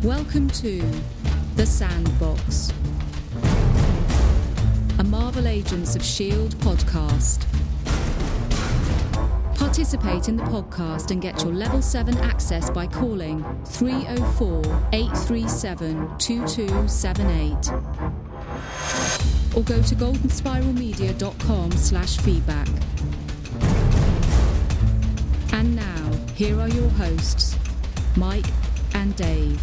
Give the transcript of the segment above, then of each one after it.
Welcome to The Sandbox, a Marvel Agents of S.H.I.E.L.D. podcast. Participate in the podcast and get your Level 7 access by calling 304-837-2278 or go to goldenspiralmedia.com/feedback. And now, here are your hosts, Mike and Dave.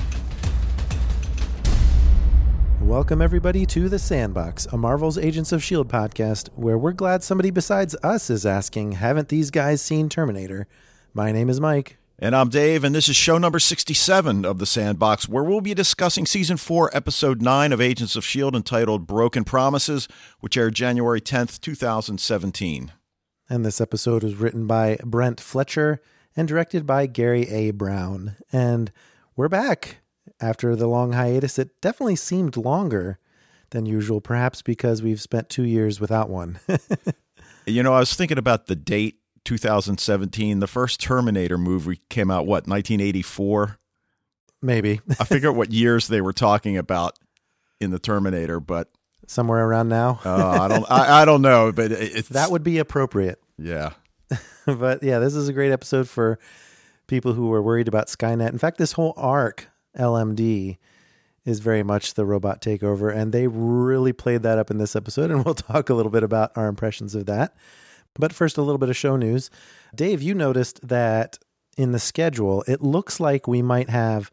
Welcome, everybody, to The Sandbox, a Marvel's Agents of S.H.I.E.L.D. podcast, where we're glad somebody besides us is asking, haven't these guys seen Terminator? My name is Mike. And I'm Dave, and this is show number 67 of The Sandbox, where we'll be discussing Season 4, Episode 9 of Agents of S.H.I.E.L.D. entitled Broken Promises, which aired January 10th, 2017. And this episode was written by Brent Fletcher and directed by Gary A. Brown. And we're back. After the long hiatus, it definitely seemed longer than usual, perhaps because we've spent 2 years without one. You know, I was thinking about the date, 2017. The first Terminator movie came out, 1984? Maybe. I forget what years they were talking about in the Terminator, but... Somewhere around now? I don't know, but it's... That would be appropriate. Yeah. But yeah, this is a great episode for people who were worried about Skynet. In fact, this whole arc... LMD is very much the robot takeover, and they really played that up in this episode, and we'll talk a little bit about our impressions of that. But first, a little bit of show news. Dave, you noticed that in the schedule, it looks like we might have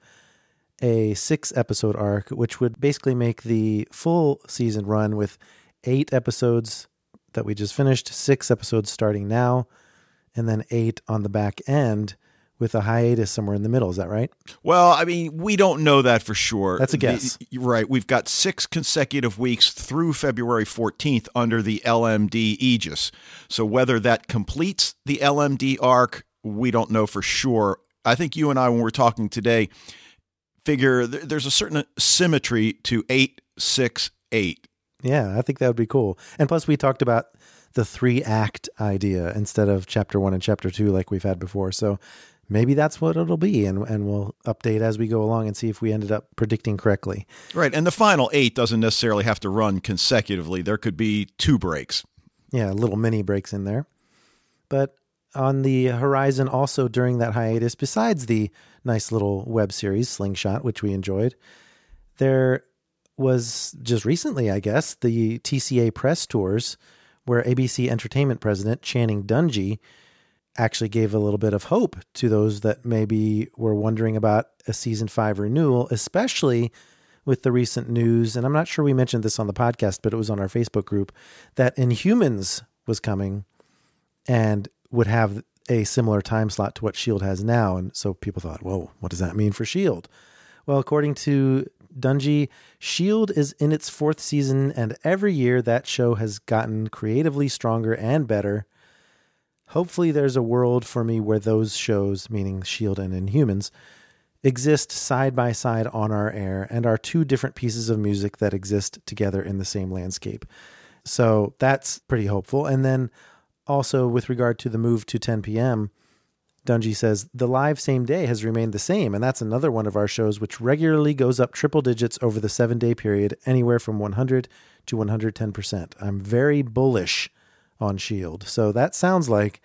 a 6-episode arc, which would basically make the full season run with 8 episodes that we just finished, 6 episodes starting now, and then 8 on the back end, with a hiatus somewhere in the middle. Is that right? Well, I mean, we don't know that for sure. That's a guess. Right. We've got 6 consecutive weeks through February 14th under the LMD aegis. So whether that completes the LMD arc, we don't know for sure. I think you and I, when we're talking today, figure there's a certain symmetry to 8-6-8. Yeah, I think that would be cool. And plus, we talked about the 3-act idea instead of chapter 1 and chapter 2 like we've had before. So maybe that's what it'll be, and we'll update as we go along and see if we ended up predicting correctly. Right, and the final 8 doesn't necessarily have to run consecutively. There could be 2 breaks. Yeah, little mini breaks in there. But on the horizon also during that hiatus, besides the nice little web series, Slingshot, which we enjoyed, there was just recently, I guess, the TCA press tours where ABC Entertainment president Channing Dungey actually gave a little bit of hope to those that maybe were wondering about a season 5 renewal, especially with the recent news. And I'm not sure we mentioned this on the podcast, but it was on our Facebook group that Inhumans was coming and would have a similar time slot to what S.H.I.E.L.D. has now. And so people thought, whoa, what does that mean for S.H.I.E.L.D.? Well, according to Dungey, S.H.I.E.L.D. is in its 4th season, and every year that show has gotten creatively stronger and better. Hopefully there's a world for me where those shows, meaning S.H.I.E.L.D. and Inhumans, exist side by side on our air and are 2 different pieces of music that exist together in the same landscape. So that's pretty hopeful. And then also with regard to the move to 10 p.m., Dungey says, the live same day has remained the same, and that's another one of our shows which regularly goes up triple digits over the 7-day period, anywhere from 100 to 110%. I'm very bullish on S.H.I.E.L.D. So that sounds like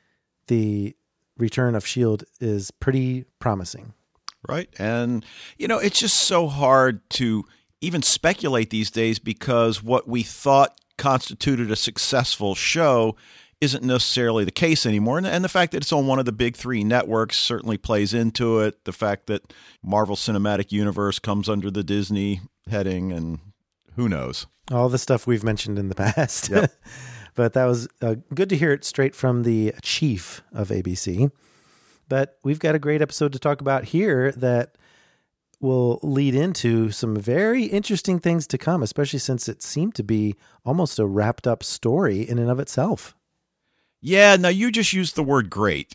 the return of S.H.I.E.L.D. is pretty promising. Right. And, you know, it's just so hard to even speculate these days because what we thought constituted a successful show isn't necessarily the case anymore. And the fact that it's on one of the big 3 networks certainly plays into it. The fact that Marvel Cinematic Universe comes under the Disney heading, and who knows? All the stuff we've mentioned in the past. Yep. But that was good to hear it straight from the chief of ABC. But we've got a great episode to talk about here that will lead into some very interesting things to come, especially since it seemed to be almost a wrapped up story in and of itself. Yeah, now you just used the word great.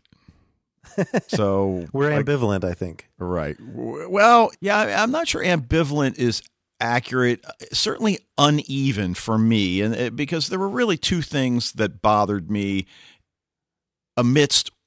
So we're ambivalent, I think. Right. Well, yeah, I'm not sure ambivalent is accurate, certainly uneven for me, and because there were really 2 things that bothered me amidst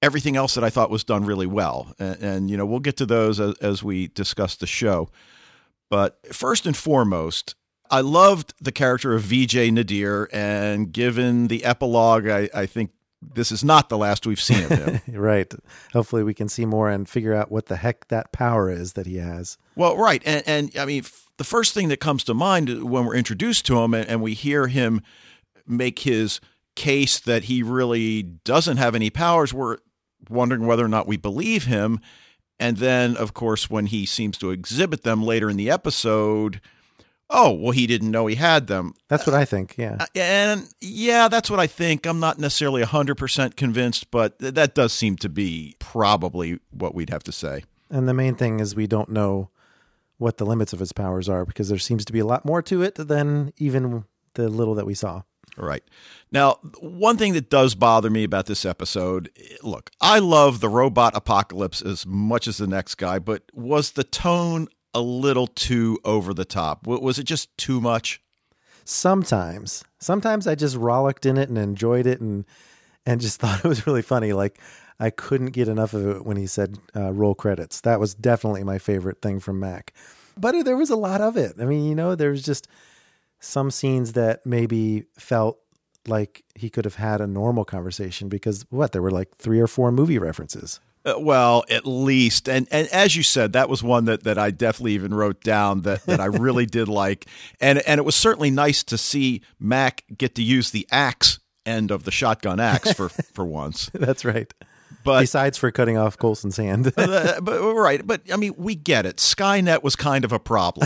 everything else that I thought was done really well. And we'll get to those as we discuss the show. But first and foremost, I loved the character of Vijay Nadir, and given the epilogue, I think this is not the last we've seen of him. Right. Hopefully we can see more and figure out what the heck that power is that he has. Well, right. And I mean, the first thing that comes to mind when we're introduced to him and we hear him make his case that he really doesn't have any powers, we're wondering whether or not we believe him. And then, of course, when he seems to exhibit them later in the episode, oh, well, he didn't know he had them. That's what I think, yeah. And yeah, that's what I think. I'm not necessarily 100% convinced, but that does seem to be probably what we'd have to say. And the main thing is we don't know what the limits of his powers are, because there seems to be a lot more to it than even the little that we saw. Right. Now, one thing that does bother me about this episode, look, I love the robot apocalypse as much as the next guy, but was the tone a little too over the top? Was it just too much? Sometimes I just rollicked in it and enjoyed it and just thought it was really funny. Like, I couldn't get enough of it when he said roll credits. That was definitely my favorite thing from Mac. But there was a lot of it. I mean, there was just some scenes that maybe felt like he could have had a normal conversation because there were like 3 or 4 movie references. Well, at least. And as you said, that was one that I definitely even wrote down that I really did like. And it was certainly nice to see Mac get to use the axe end of the shotgun axe for once. That's right. But besides for cutting off Coulson's hand. but right. But I mean, we get it. Skynet was kind of a problem.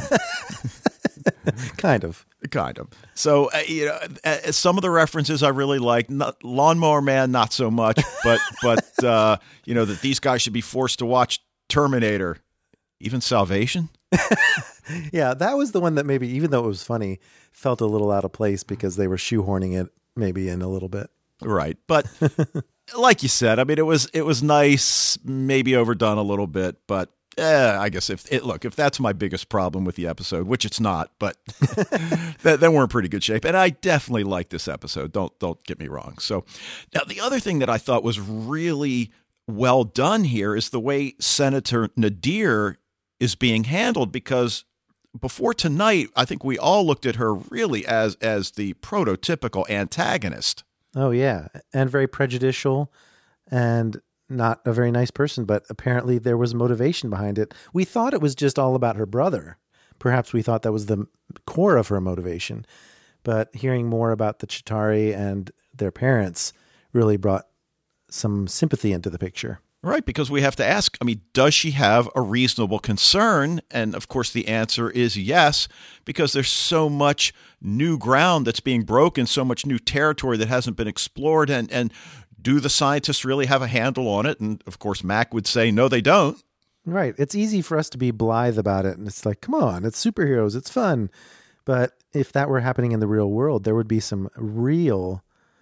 Kind of. So, some of the references I really like. Lawnmower Man, not so much, but that these guys should be forced to watch Terminator, even Salvation. Yeah, that was the one that maybe, even though it was funny, felt a little out of place because they were shoehorning it maybe in a little bit. Right. But like you said, I mean, it was nice, maybe overdone a little bit, but I guess if that's my biggest problem with the episode, which it's not, but then we're in pretty good shape. And I definitely like this episode. Don't get me wrong. So now the other thing that I thought was really well done here is the way Senator Nadir is being handled, because before tonight, I think we all looked at her really as the prototypical antagonist. Oh, yeah. And very prejudicial and not a very nice person, but apparently there was motivation behind it. We thought it was just all about her brother. Perhaps we thought that was the core of her motivation. But hearing more about the Chitauri and their parents really brought some sympathy into the picture. Right, because we have to ask, I mean, does she have a reasonable concern? And of course the answer is yes, because there's so much new ground that's being broken, so much new territory that hasn't been explored, and do the scientists really have a handle on it? And of course, Mac would say, no, they don't. Right. It's easy for us to be blithe about it. And it's like, come on, it's superheroes. It's fun. But if that were happening in the real world, there would be some real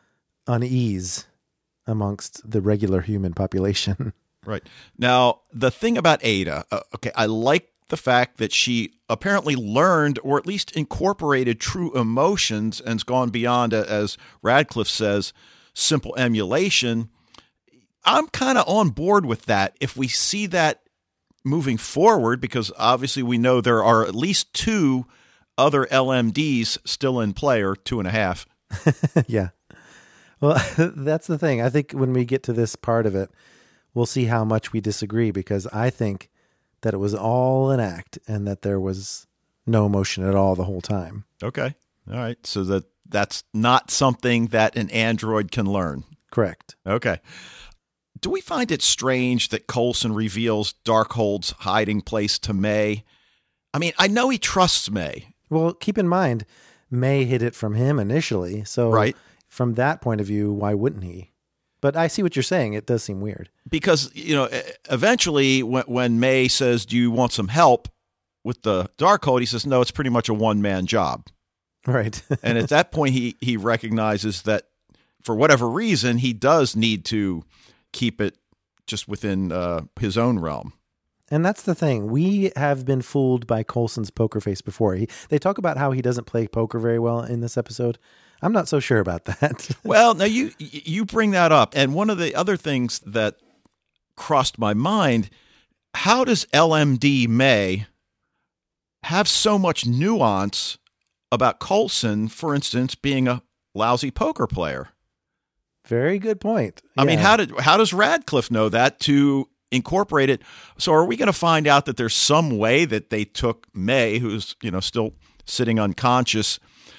unease amongst the regular human population. Right. Now, the thing about Ada, I like the fact that she apparently learned, or at least incorporated, true emotions and's gone beyond, as Radcliffe says, simple emulation. I'm kind of on board with that if we see that moving forward, because obviously we know there are at least 2 other LMDs still in play, or 2.5. Yeah. Well, that's the thing. I think when we get to this part of it, we'll see how much we disagree, because I think that it was all an act and that there was no emotion at all the whole time. Okay. All right. So that's not something that an android can learn. Correct. Okay. Do we find it strange that Coulson reveals Darkhold's hiding place to May? I mean, I know he trusts May. Well, keep in mind, May hid it from him initially. So right. From that point of view, why wouldn't he? But I see what you're saying. It does seem weird. Because, eventually when May says, do you want some help with the Darkhold? He says, no, it's pretty much a one-man job. Right. And at that point, he recognizes that for whatever reason, he does need to keep it just within his own realm. And that's the thing. We have been fooled by Coulson's poker face before. They talk about how he doesn't play poker very well in this episode. I'm not so sure about that. Well, now you bring that up. And one of the other things that crossed my mind. How does LMD May have so much nuance about Coulson, for instance, being a lousy poker player? Very good point. I mean, Yeah. how does Radcliffe know that to incorporate it? So are we going to find out that there's some way that they took May, who's, still sitting unconscious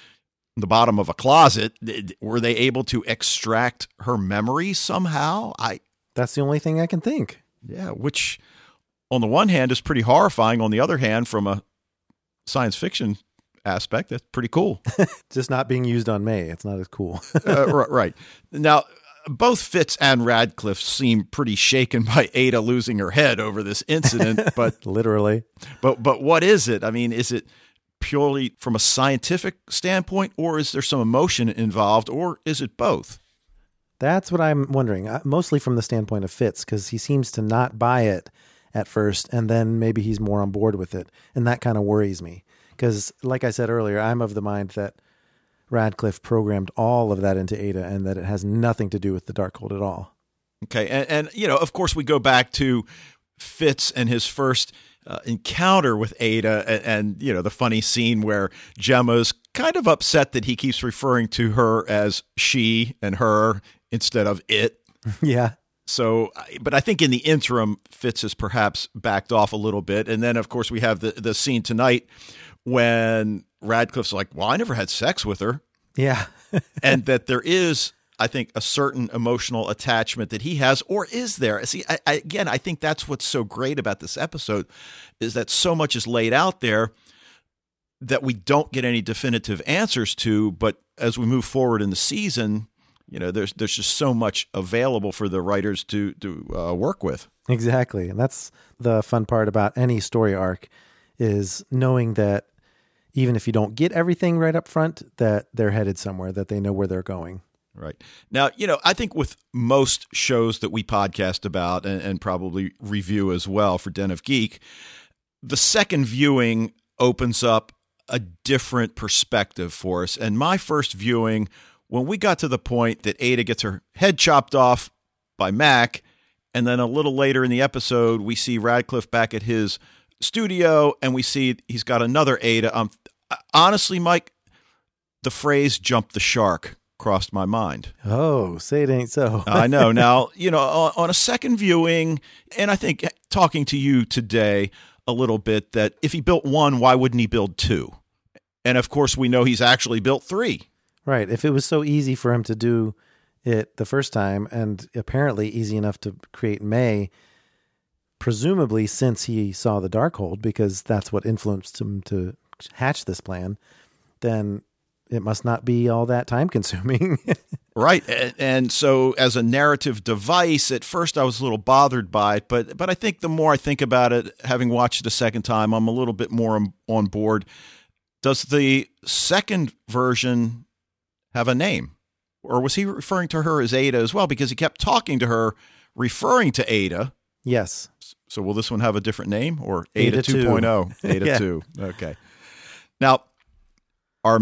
in the bottom of a closet? Were they able to extract her memory somehow? That's the only thing I can think. Yeah, which on the one hand is pretty horrifying. On the other hand, from a science fiction aspect, that's pretty cool. Just not being used on May. It's not as cool. Right. Now, both Fitz and Radcliffe seem pretty shaken by Ada losing her head over this incident, but Literally. but what is it? I mean, is it purely from a scientific standpoint, or is there some emotion involved, or is it both? That's what I'm wondering. Mostly from the standpoint of Fitz, because he seems to not buy it at first, and then maybe he's more on board with it. And that kind of worries me. Because, like I said earlier, I'm of the mind that Radcliffe programmed all of that into Ada and that it has nothing to do with the Darkhold at all. Okay. And of course, we go back to Fitz and his first encounter with Ada and, the funny scene where Gemma's kind of upset that he keeps referring to her as she and her instead of it. Yeah. So, but I think in the interim, Fitz has perhaps backed off a little bit. And then, of course, we have the scene tonight when Radcliffe's like, well, I never had sex with her. Yeah. And that there is, I think, a certain emotional attachment that he has, or is there? See, I think that's what's so great about this episode is that so much is laid out there that we don't get any definitive answers to. But as we move forward in the season, there's just so much available for the writers to work with. Exactly. And that's the fun part about any story arc is knowing that even if you don't get everything right up front, that they're headed somewhere, that they know where they're going. Right. Now, I think with most shows that we podcast about and probably review as well for Den of Geek, the second viewing opens up a different perspective for us. And my first viewing, when we got to the point that Ada gets her head chopped off by Mac, and then a little later in the episode, we see Radcliffe back at his studio, and we see he's got another Ada. Honestly, Mike, the phrase "jump the shark" crossed my mind. Oh, say it ain't so. I know. Now, on a second viewing, and I think talking to you today a little bit, that if he built one, why wouldn't he build two? And of course, we know he's actually built three. Right. If it was so easy for him to do it the first time, and apparently easy enough to create May, presumably since he saw the Darkhold, because that's what influenced him to hatch this plan, then it must not be all that time consuming. Right. And so as a narrative device, at first I was a little bothered by it, but I think the more I think about it, having watched it a second time, I'm a little bit more on board. Does the second version have a name? Or was he referring to her as Ada as well? Because he kept talking to her, referring to Ada. Yes. So will this one have a different name, or Ada 2. 2.0? Ada Yeah. 2. Okay. Now, are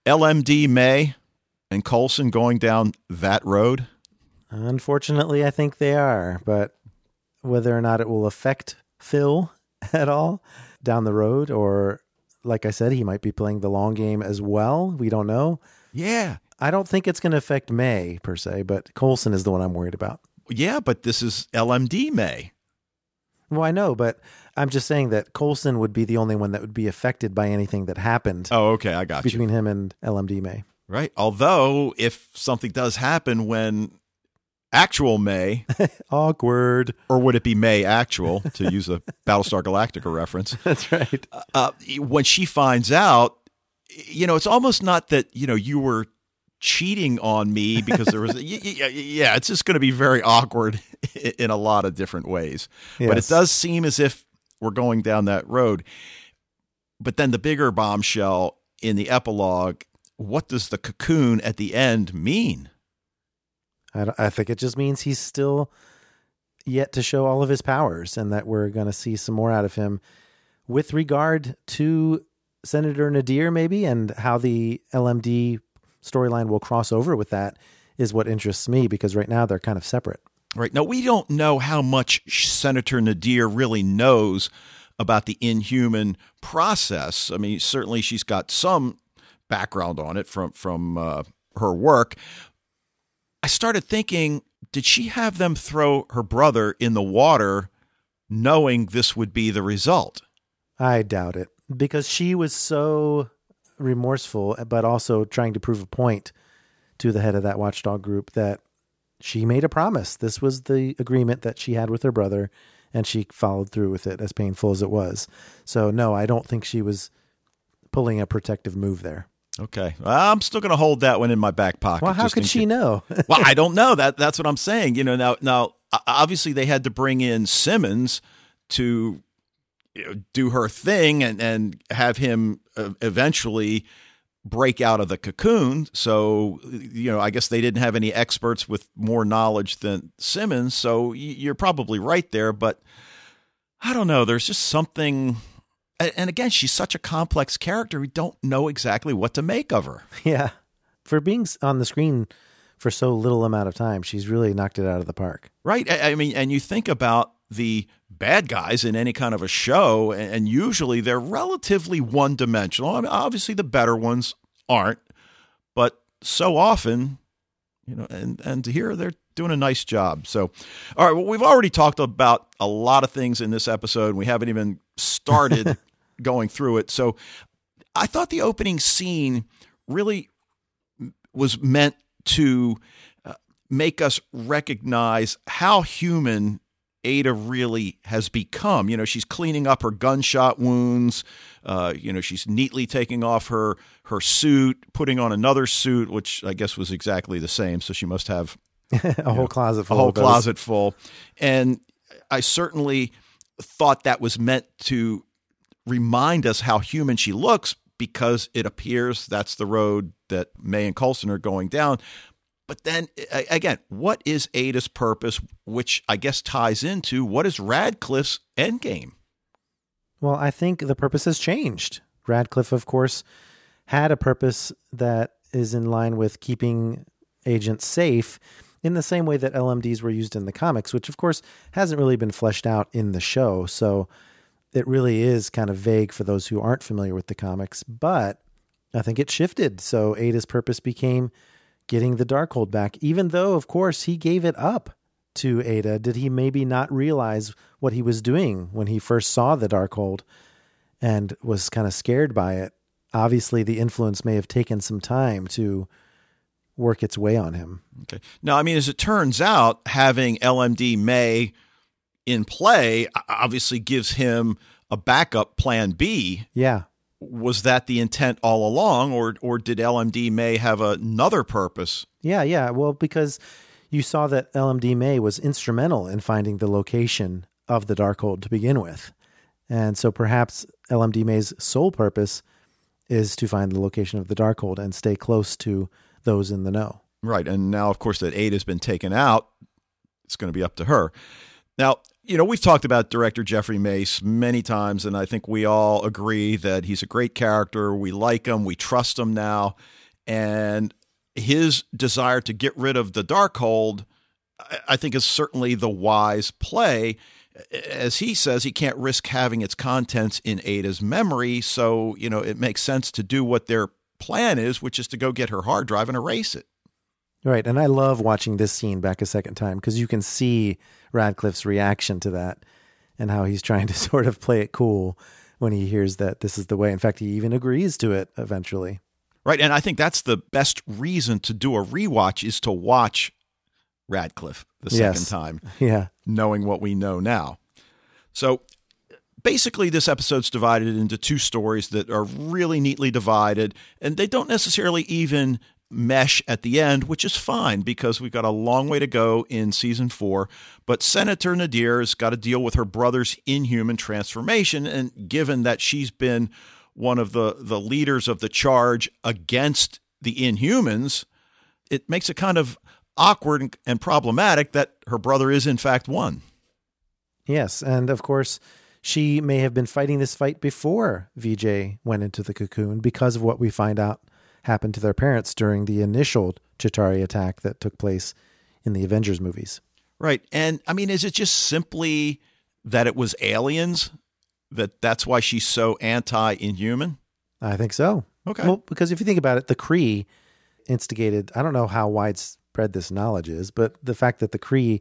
LMD May and Coulson going down that road? Unfortunately, I think they are, but whether or not it will affect Phil at all down the road, or like I said, he might be playing the long game as well. We don't know. Yeah. I don't think it's going to affect May per se, but Coulson is the one I'm worried about. Yeah, but this is LMD May. Well, I know, but I'm just saying that Coulson would be the only one that would be affected by anything that happened Oh, okay. I got you. between him and LMD May. Right. Although, if something does happen when actual May, Awkward. or would it be May actual, to use a Battlestar Galactica reference, That's right. when she finds out, it's almost not that, you were cheating on me because there was, yeah, it's just going to be very awkward in a lot of different ways. Yes. But it does seem as if we're going down that road. But then the bigger bombshell in the epilogue, what does the cocoon at the end mean? I think it just means he's still yet to show all of his powers, and that we're going to see some more out of him with regard to Senator Nadir, maybe, and how the LMD storyline will cross over with that is what interests me, because right now they're kind of separate. Right. Now, we don't know how much Senator Nadir really knows about the Inhuman process. I mean, certainly she's got some background on it from her work. I started thinking, did she have them throw her brother in the water knowing this would be the result? I doubt it, because she was so remorseful, but also trying to prove a point to the head of that watchdog group that she made a promise. This was the agreement that she had with her brother, and she followed through with it, as painful as it was. So, no, I don't think she was pulling a protective move there. Okay. I'm still going to hold that one in my back pocket. Well, how could she know? Well, I don't know. That's what I'm saying. Now, obviously they had to bring in Simmons to do her thing and have him eventually break out of the cocoon. So, I guess they didn't have any experts with more knowledge than Simmons. So you're probably right there, but I don't know. There's just something. And again, she's such a complex character. We don't know exactly what to make of her. Yeah. For being on the screen for so little amount of time, she's really knocked it out of the park. Right. I mean, and you think about the bad guys in any kind of a show, and usually they're relatively one-dimensional. I mean, obviously the better ones aren't, but so often, and here they're doing a nice job. So, all right, well, we've already talked about a lot of things in this episode, and we haven't even started going through it. So I thought the opening scene really was meant to make us recognize how human Ada really has become. She's cleaning up her gunshot wounds. She's neatly taking off her suit, putting on another suit, which I guess was exactly the same. So she must have a whole closet full. A whole closet full. And I certainly thought that was meant to remind us how human she looks, because it appears that's the road that May and Coulson are going down. But then, again, what is Ada's purpose, which I guess ties into what is Radcliffe's endgame? Well, I think the purpose has changed. Radcliffe, of course, had a purpose that is in line with keeping agents safe in the same way that LMDs were used in the comics, which, of course, hasn't really been fleshed out in the show. So it really is kind of vague for those who aren't familiar with the comics. But I think it shifted. So Ada's purpose became getting the Darkhold back, even though, of course, he gave it up to Ada. Did he maybe not realize what he was doing when he first saw the Darkhold and was kind of scared by it? Obviously, the influence may have taken some time to work its way on him. Okay. Now, I mean, as it turns out, having LMD May in play obviously gives him a backup plan B. Yeah. Was that the intent all along, or did LMD May have another purpose? Yeah. Well, because you saw that LMD May was instrumental in finding the location of the Darkhold to begin with. And so perhaps LMD May's sole purpose is to find the location of the Darkhold and stay close to those in the know. Right. And now, of course, that Ada's been taken out, it's going to be up to her. Now, we've talked about director Jeffrey Mace many times, and I think we all agree that he's a great character. We like him. We trust him now. And his desire to get rid of the Darkhold, I think, is certainly the wise play. As he says, he can't risk having its contents in Ada's memory. So, it makes sense to do what their plan is, which is to go get her hard drive and erase it. Right. And I love watching this scene back a second time, because you can see Radcliffe's reaction to that and how he's trying to sort of play it cool when he hears that this is the way. In fact, he even agrees to it eventually. Right. And I think that's the best reason to do a rewatch, is to watch Radcliffe the second time, knowing what we know now. So basically, this episode's divided into two stories that are really neatly divided, and they don't necessarily even mesh at the end, which is fine because we've got a long way to go in season 4. But Senator Nadir's got to deal with her brother's inhuman transformation, and given that she's been one of the leaders of the charge against the Inhumans, it makes it kind of awkward and problematic that her brother is in fact one. Yes, and of course, she may have been fighting this fight before VJ went into the cocoon, because of what we find out happened to their parents during the initial Chitauri attack that took place in the Avengers movies. Right. And I mean, is it just simply that it was aliens? That's why she's so anti-Inhuman? I think so. Okay. Well, because if you think about it, the Kree instigated, I don't know how widespread this knowledge is, but the fact that the Kree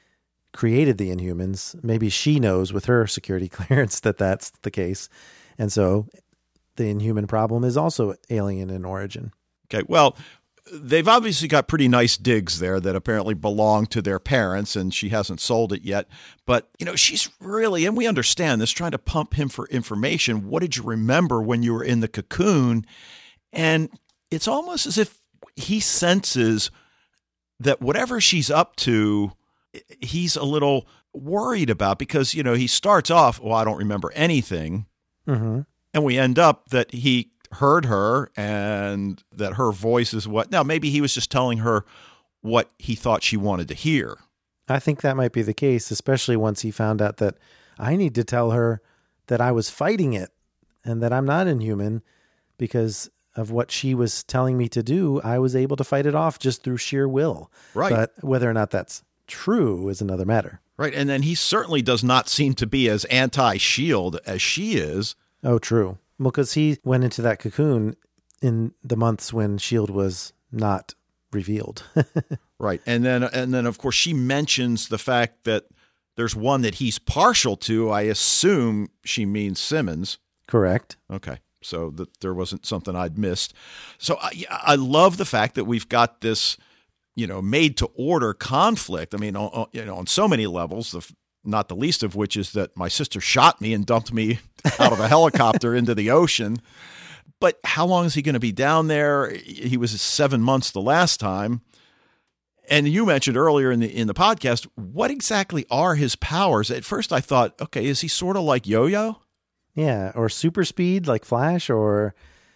created the Inhumans, maybe she knows with her security clearance that that's the case. And so the Inhuman problem is also alien in origin. Okay. Well, they've obviously got pretty nice digs there that apparently belong to their parents, and she hasn't sold it yet. But, she's really, and we understand this, trying to pump him for information. What did you remember when you were in the cocoon? And it's almost as if he senses that whatever she's up to, he's a little worried about, because, he starts off, well, I don't remember anything. Mm-hmm. And we end up that he heard her and that her voice is what. Now, maybe he was just telling her what he thought she wanted to hear. I think that might be the case, especially once he found out that I need to tell her that I was fighting it and that I'm not Inhuman because of what she was telling me to do. I was able to fight it off just through sheer will. Right. But whether or not that's true is another matter. Right. And then he certainly does not seem to be as anti-SHIELD as she is. Oh, true. Well, because he went into that cocoon in the months when SHIELD was not revealed. Right. And then, of course, she mentions the fact that there's one that he's partial to. I assume she means Simmons. Correct. Okay. So that there wasn't something I'd missed. So I love the fact that we've got this, made to order conflict. I mean, on so many levels, not the least of which is that my sister shot me and dumped me out of a helicopter into the ocean. But how long is he going to be down there? He was 7 months the last time. And you mentioned earlier in the podcast, what exactly are his powers? At first I thought, okay, is he sort of like Yo-Yo? Yeah, or super speed like Flash, or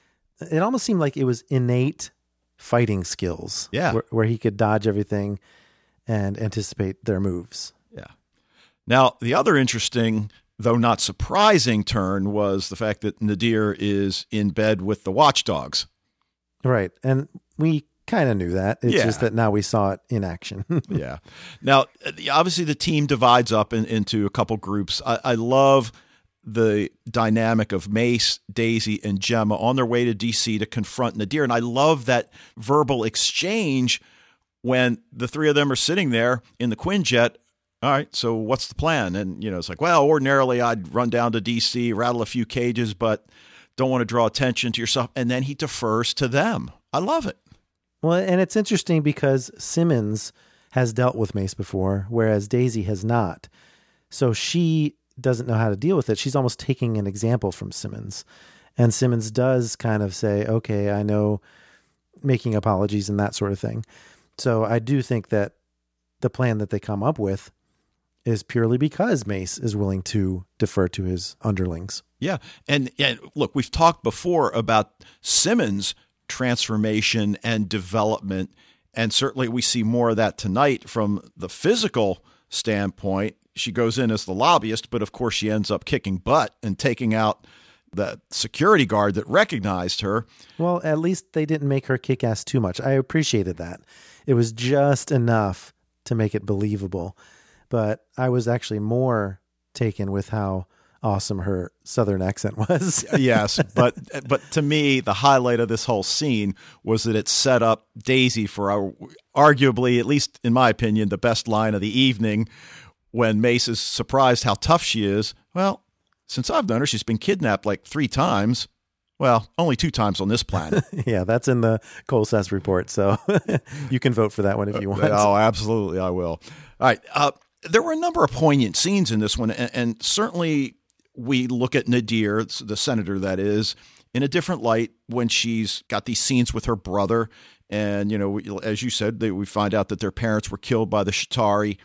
it almost seemed like it was innate fighting skills. Yeah. Where he could dodge everything and anticipate their moves. Yeah. Now, the other interesting, though not surprising turn was the fact that Nadir is in bed with the watchdogs. Right. And we kind of knew that. It's just that now we saw it in action. Yeah. Now, obviously the team divides up into a couple groups. I love the dynamic of Mace, Daisy, and Gemma on their way to DC to confront Nadir. And I love that verbal exchange when the three of them are sitting there in the Quinjet. All right, so what's the plan? And, it's like, well, ordinarily I'd run down to DC, rattle a few cages, but don't want to draw attention to yourself. And then he defers to them. I love it. Well, and it's interesting because Simmons has dealt with Mace before, whereas Daisy has not. So she doesn't know how to deal with it. She's almost taking an example from Simmons. And Simmons does kind of say, okay, I know, making apologies and that sort of thing. So I do think that the plan that they come up with is purely because Mace is willing to defer to his underlings. Yeah. And look, we've talked before about Simmons' transformation and development. And certainly we see more of that tonight from the physical standpoint. She goes in as the lobbyist, but of course she ends up kicking butt and taking out the security guard that recognized her. Well, at least they didn't make her kick ass too much. I appreciated that. It was just enough to make it believable. But I was actually more taken with how awesome her Southern accent was. Yes, but to me, the highlight of this whole scene was that it set up Daisy for arguably, at least in my opinion, the best line of the evening when Mace is surprised how tough she is. Well, since I've known her, she's been kidnapped like 3 times. Well, only 2 times on this planet. Yeah, that's in the Colsass report, so you can vote for that one if you want. Oh, absolutely, I will. All right. There were a number of poignant scenes in this one, and certainly we look at Nadir, the senator that is, in a different light when she's got these scenes with her brother. And, as you said, we find out that their parents were killed by the Chitauri,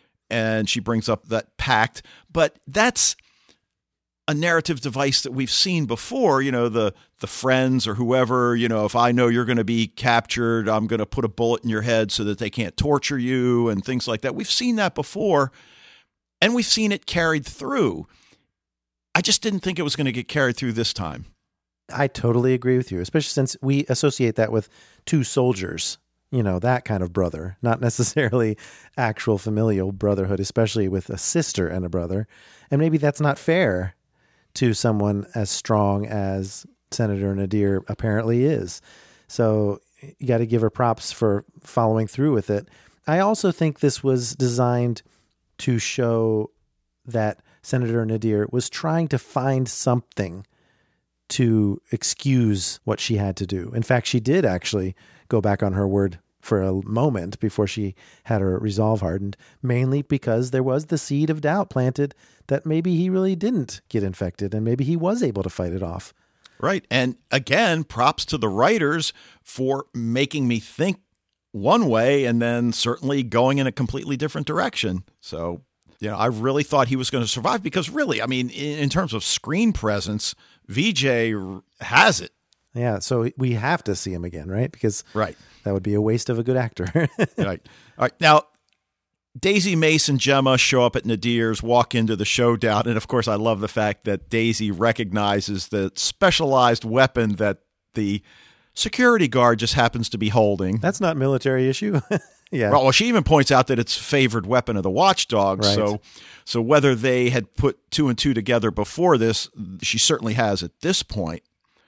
and she brings up that pact. But that's a narrative device that we've seen before, the friends or whoever, if I know you're going to be captured, I'm going to put a bullet in your head so that they can't torture you and things like that. We've seen that before, and we've seen it carried through. I just didn't think it was going to get carried through this time. I totally agree with you, especially since we associate that with 2 soldiers that kind of brother, not necessarily actual familial brotherhood, especially with a sister and a brother. And maybe that's not fair to someone as strong as Senator Nadir apparently is. So you got to give her props for following through with it. I also think this was designed to show that Senator Nadir was trying to find something to excuse what she had to do. In fact, she did actually go back on her word for a moment before she had her resolve hardened, mainly because there was the seed of doubt planted that maybe he really didn't get infected and maybe he was able to fight it off. Right. And again, props to the writers for making me think one way and then certainly going in a completely different direction. So, I really thought he was going to survive because really, I mean, in terms of screen presence, VJ has it. Yeah. So we have to see him again, right? Because right. That would be a waste of a good actor. Right. All right. Now, Daisy, Mace, and Gemma show up at Nadir's, walk into the showdown. And of course, I love the fact that Daisy recognizes the specialized weapon that the security guard just happens to be holding. That's not military issue. Yeah. Well, she even points out that it's favored weapon of the watchdogs. Right. So whether they had put two and two together before this, she certainly has at this point.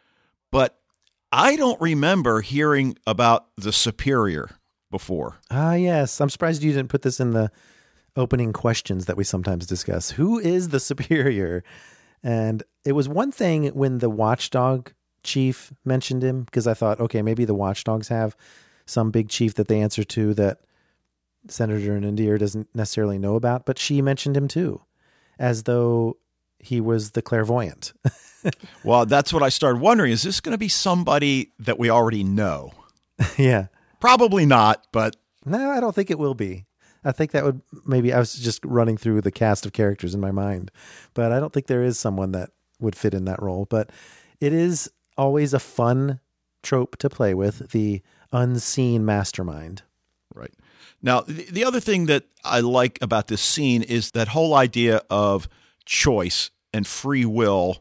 But I don't remember hearing about the Superior before. Ah, yes. I'm surprised you didn't put this in the opening questions that we sometimes discuss. Who is the Superior? And it was one thing when the watchdog chief mentioned him, because I thought, okay, maybe the watchdogs have some big chief that they answer to that Senator Nadir doesn't necessarily know about, but she mentioned him too, as though he was the clairvoyant. Well, that's what I started wondering. Is this going to be somebody that we already know? Yeah. Probably not, but... No, I don't think it will be. I think that would maybe... I was just running through the cast of characters in my mind, but I don't think there is someone that would fit in that role. But it is always a fun trope to play with, the unseen mastermind. Right. Now, the other thing that I like about this scene is that whole idea of choice and free will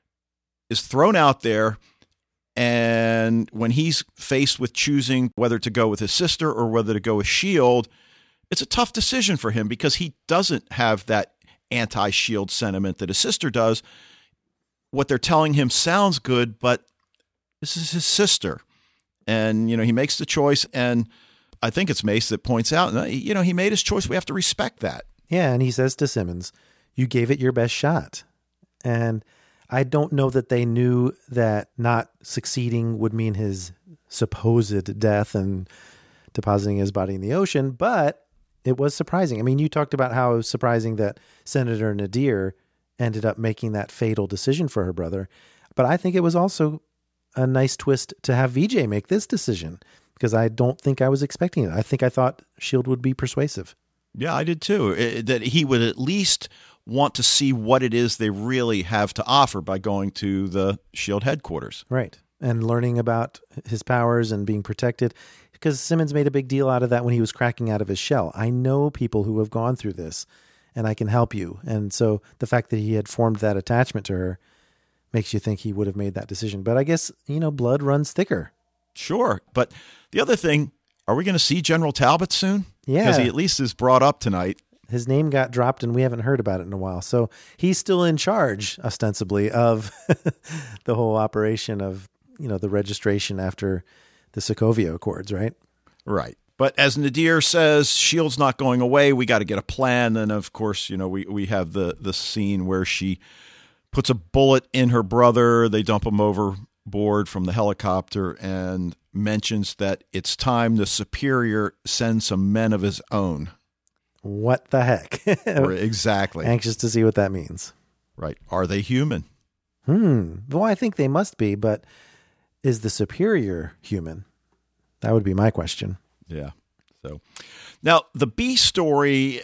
is thrown out there. And when he's faced with choosing whether to go with his sister or whether to go with S.H.I.E.L.D., it's a tough decision for him because he doesn't have that anti-S.H.I.E.L.D. sentiment that his sister does. What they're telling him sounds good, but this is his sister. And, he makes the choice. And I think it's Mace that points out, he made his choice. We have to respect that. Yeah. And he says to Simmons, you gave it your best shot. And I don't know that they knew that not succeeding would mean his supposed death and depositing his body in the ocean, but it was surprising. I mean, you talked about how it was surprising that Senator Nadir ended up making that fatal decision for her brother. But I think it was also a nice twist to have VJ make this decision because I don't think I was expecting it. I thought S.H.I.E.L.D. would be persuasive. Yeah, I did too. That he would at least want to see what it is they really have to offer by going to the S.H.I.E.L.D. headquarters. Right. And learning about his powers and being protected. Because Simmons made a big deal out of that when he was cracking out of his shell. I know people who have gone through this and I can help you. And so the fact that he had formed that attachment to her makes you think he would have made that decision. But I guess, blood runs thicker. Sure. But the other thing, are we going to see General Talbot soon? Yeah. Because he at least is brought up tonight. His name got dropped and we haven't heard about it in a while. So he's still in charge, ostensibly, of the whole operation of, the registration after the Sokovia Accords, right? Right. But as Nadir says, S.H.I.E.L.D.'s not going away. We got to get a plan. And of course, we have the scene where she puts a bullet in her brother. They dump him overboard from the helicopter and mentions that it's time the Superior sends some men of his own. What the heck? Exactly. Anxious to see what that means. Right. Are they human? Well, I think they must be, but is the Superior human? That would be my question. Yeah. So now the B story,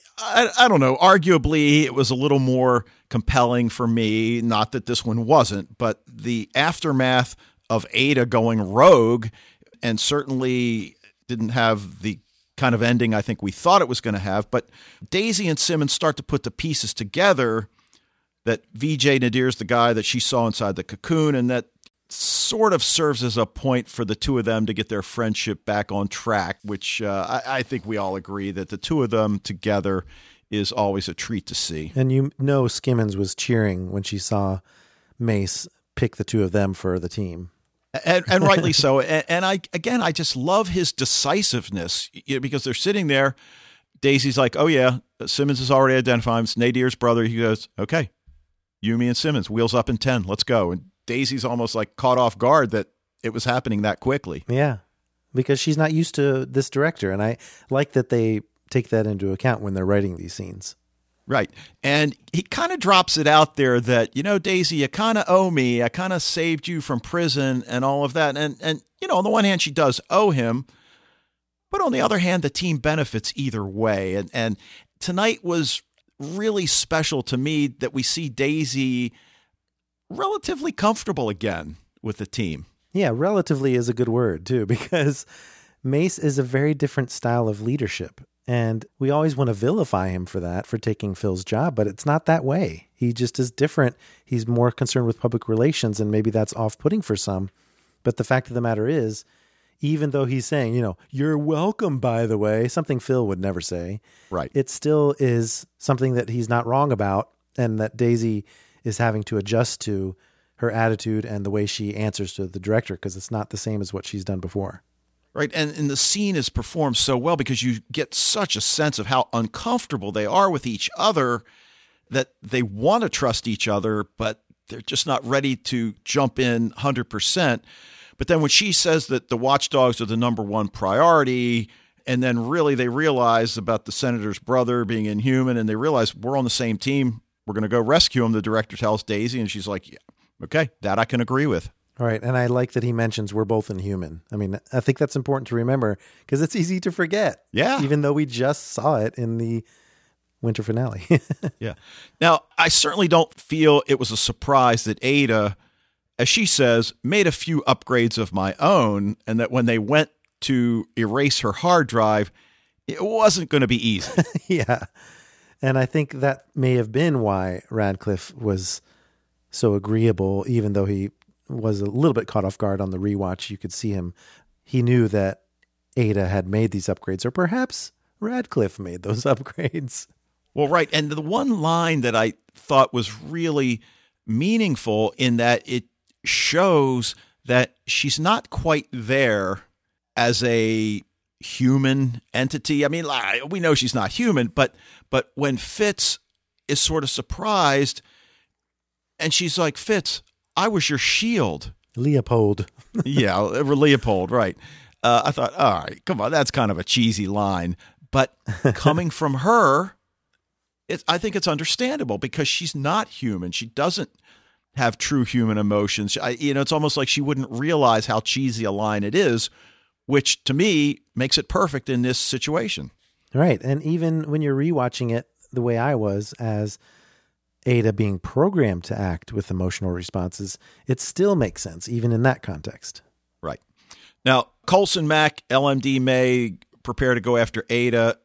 I don't know, arguably it was a little more compelling for me. Not that this one wasn't, but the aftermath of Ada going rogue and certainly didn't have the kind of ending I think we thought it was going to have. But Daisy and Simmons start to put the pieces together that VJ Nadir's the guy that she saw inside the cocoon and that sort of serves as a point for the two of them to get their friendship back on track, which I think we all agree that the two of them together is always a treat to see. And Skimmons was cheering when she saw Mace pick the two of them for the team. And rightly so. And I just love his decisiveness, because they're sitting there. Daisy's like, oh, yeah, Simmons is already identified. It's Nadir's brother. He goes, okay, you, me, and Simmons, wheels up in 10. Let's go. And Daisy's almost like caught off guard that it was happening that quickly. Yeah, because she's not used to this director. And I like that they take that into account when they're writing these scenes. Right. And he kind of drops it out there that, Daisy, you kind of owe me. I kind of saved you from prison and all of that. And on the one hand, she does owe him. But on the other hand, the team benefits either way. And tonight was really special to me that we see Daisy relatively comfortable again with the team. Yeah, relatively is a good word, too, because Mace is a very different style of leadership. And we always want to vilify him for that, for taking Phil's job, but it's not that way. He just is different. He's more concerned with public relations, and maybe that's off-putting for some. But the fact of the matter is, even though he's saying, you're welcome, by the way, something Phil would never say. Right. It still is something that he's not wrong about, and that Daisy is having to adjust to her attitude and the way she answers to the director, because it's not the same as what she's done before. Right. And the scene is performed so well because you get such a sense of how uncomfortable they are with each other, that they want to trust each other, but they're just not ready to jump in 100%. But then when she says that the watchdogs are the number one priority, and then really they realize about the senator's brother being inhuman, and they realize we're on the same team, we're going to go rescue him, the director tells Daisy, and she's like, yeah, okay, that I can agree with. All right. And I like that he mentions we're both inhuman. I mean, I think that's important to remember because it's easy to forget. Yeah. Even though we just saw it in the winter finale. Yeah. Now, I certainly don't feel it was a surprise that Ada, as she says, made a few upgrades of my own, and that when they went to erase her hard drive, it wasn't going to be easy. Yeah. And I think that may have been why Radcliffe was so agreeable, even though he was a little bit caught off guard on the rewatch. You could see him. He knew that Ada had made these upgrades, or perhaps Radcliffe made those upgrades. Well, right. And the one line that I thought was really meaningful in that it shows that she's not quite there as a human entity. I mean, we know she's not human, but when Fitz is sort of surprised and she's like, Fitz, I was your shield. Leopold. Yeah, Leopold, right. I thought, all right, come on, that's kind of a cheesy line. But coming from her, I think it's understandable because she's not human. She doesn't have true human emotions. It's almost like she wouldn't realize how cheesy a line it is, which to me makes it perfect in this situation. Right. And even when you're rewatching it the way I was, as Ada being programmed to act with emotional responses, it still makes sense, even in that context. Right. Now, Coulson, Mac, LMD May prepare to go after Ada.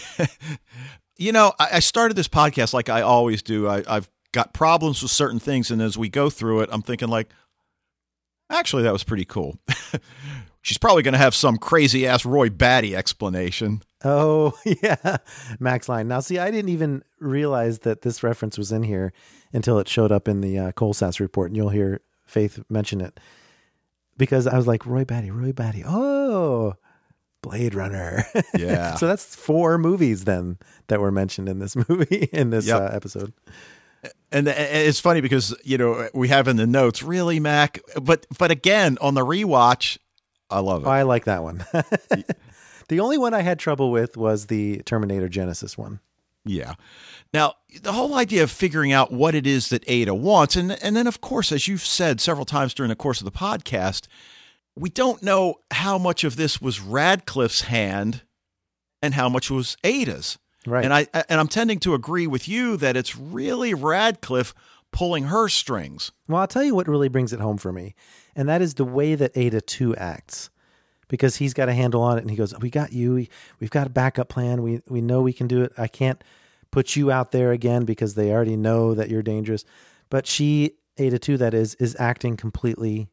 I started this podcast like I always do. I've got problems with certain things, and as we go through it, I'm thinking like, actually, that was pretty cool. She's probably going to have some crazy-ass Roy Batty explanation. Oh, yeah. Max line. Now, see, I didn't even realize that this reference was in here until it showed up in the Colsass report, and you'll hear Faith mention it. Because I was like, Roy Batty. Oh, Blade Runner. Yeah. So that's 4 movies then that were mentioned in this movie, in this episode. And it's funny because, we have in the notes, really, Mac? But again, on the rewatch, I love it. Oh, I like that one. The only one I had trouble with was the Terminator Genesis one. Yeah. Now, the whole idea of figuring out what it is that Ada wants, and then, of course, as you've said several times during the course of the podcast, we don't know how much of this was Radcliffe's hand and how much was Ada's. Right. And I'm tending to agree with you that it's really Radcliffe pulling her strings. Well, I'll tell you what really brings it home for me, and that is the way that Ada 2 acts. Because he's got a handle on it, and he goes, we got you. We've got a backup plan. We know we can do it. I can't put you out there again because they already know that you're dangerous. But she, Ada 2, that is acting completely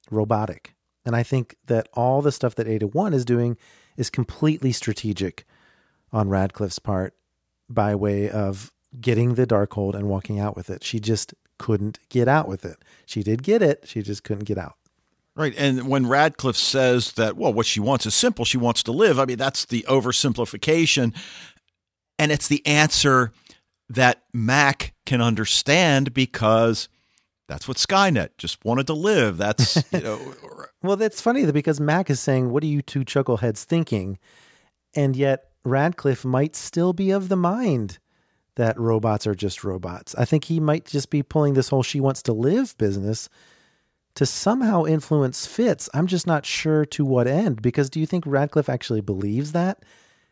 robotic. And I think that all the stuff that Ada 1 is doing is completely strategic on Radcliffe's part by way of getting the Darkhold and walking out with it. She just couldn't get out with it. She did get it. She just couldn't get out. Right. And when Radcliffe says that, well, what she wants is simple. She wants to live. I mean, that's the oversimplification. And it's the answer that Mac can understand because that's what Skynet just wanted to live. That's, you know. Well, that's funny because Mac is saying, what are you two chuckleheads thinking? And yet Radcliffe might still be of the mind that robots are just robots. I think he might just be pulling this whole she wants to live business to somehow influence Fitz. I'm just not sure to what end, because do you think Radcliffe actually believes that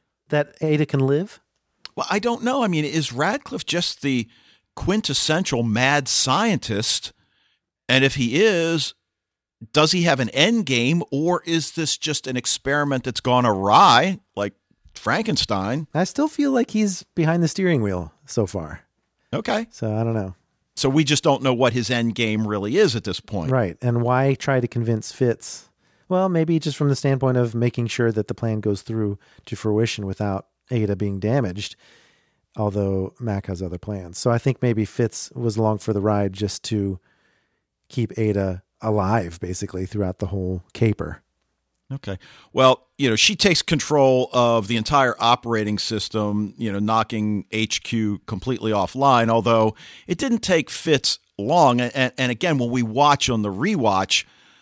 Ada can live? Well, I don't know. I mean, is Radcliffe just the quintessential mad scientist? And if he is, does he have an end game, or is this just an experiment that's gone awry, like Frankenstein? I still feel like he's behind the steering wheel so far. Okay. So I don't know. So we just don't know what his end game really is at this point. Right. And why try to convince Fitz? Well, maybe just from the standpoint of making sure that the plan goes through to fruition without Ada being damaged, although Mac has other plans. So I think maybe Fitz was along for the ride just to keep Ada alive, basically, throughout the whole caper. Okay. Well, you know, she takes control of the entire operating system, you know, knocking HQ completely offline, although it didn't take Fitz long. And again, when we watch on the rewatch,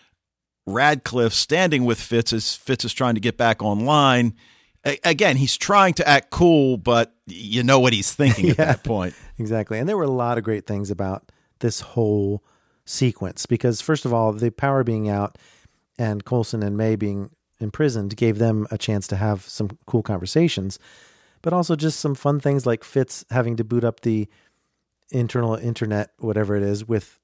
Radcliffe standing with Fitz as Fitz is trying to get back online. Again, he's trying to act cool, but you know what he's thinking at that point. Exactly. And there were a lot of great things about this whole sequence because, first of all, the power being out and Coulson and May being imprisoned gave them a chance to have some cool conversations, but also just some fun things like Fitz having to boot up the internal internet, whatever it is, with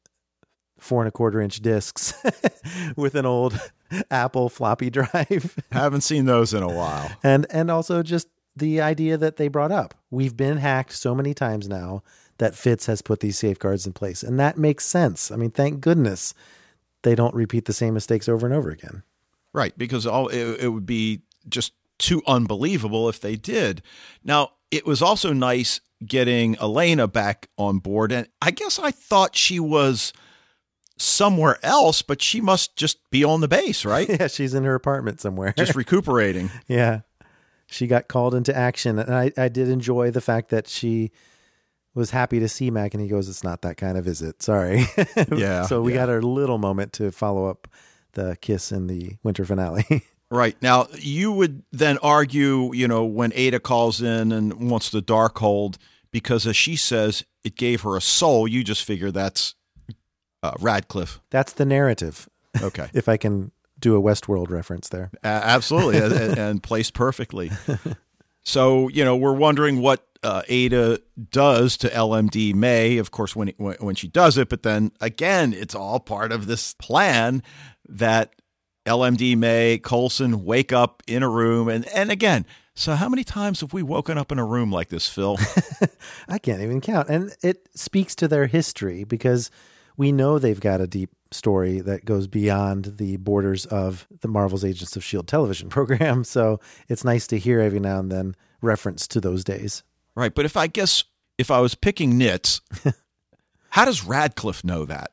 4.25-inch discs with an old Apple floppy drive. Haven't seen those in a while. And also just the idea that they brought up. We've been hacked so many times now that Fitz has put these safeguards in place. And that makes sense. I mean, thank goodness they don't repeat the same mistakes over and over again. Right, because it would be just too unbelievable if they did. Now, it was also nice getting Elena back on board. And I guess I thought she was somewhere else, but she must just be on the base, right? Yeah, she's in her apartment somewhere. Just recuperating. Yeah. She got called into action. And I did enjoy the fact that she was happy to see Mac, and he goes, it's not that kind of visit. Sorry. Yeah. So we got our little moment to follow up the kiss in the winter finale. Right. Now, you would then argue, you know, when Ada calls in and wants the Darkhold, because as she says, it gave her a soul, you just figure that's Radcliffe. That's the narrative. Okay. If I can do a Westworld reference there. Absolutely. and placed perfectly. So, you know, we're wondering what Ada does to LMD May, of course, when she does it. But then again, it's all part of this plan that LMD May, Coulson wake up in a room. And again, so how many times have we woken up in a room like this, Phil? I can't even count. And it speaks to their history because we know they've got a deep story that goes beyond the borders of the Marvel's Agents of S.H.I.E.L.D. television program. So it's nice to hear every now and then reference to those days. Right. But if I was picking nits, how does Radcliffe know that?